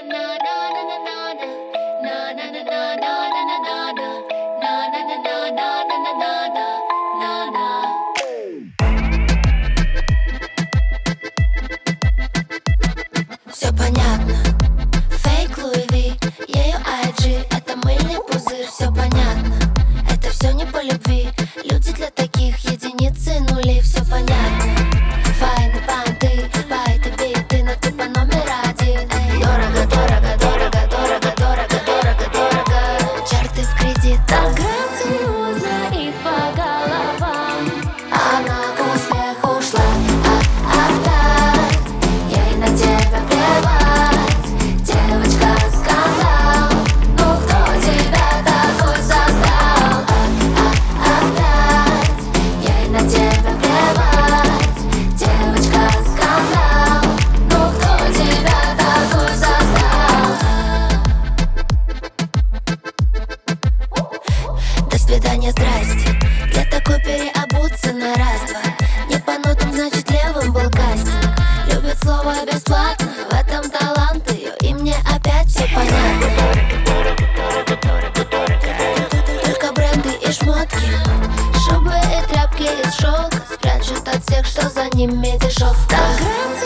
Все понятно. Фейк Луи Ви, ее IG, это мыльный пузырь. Все понятно. Это все не по любви. Люди для таких единицы и нули. Все понятно. Файны банды, байты, биты, но ты по номер один. Дорого, дорого, дорого, дорого, дорого, дорого, дорого. Чарты в кредит. Так грациозно и по головам. Она к успеху шла. Опять ей на тебя плевать. Девочка скандал. Ну кто тебя такой создал? Опять ей на тебя плевать. Девочка скандал. Ну кто тебя такой создал? До свидания, здрасте. Для такой переобуться на раз-два. Не по нотам, значит левым был кастинг. Любит слово бесплатно, в этом талант ее. И мне опять все понятно. Только бренды и шмотки, шубы и тряпки из шелка спрячут от всех, что за ними дешевка.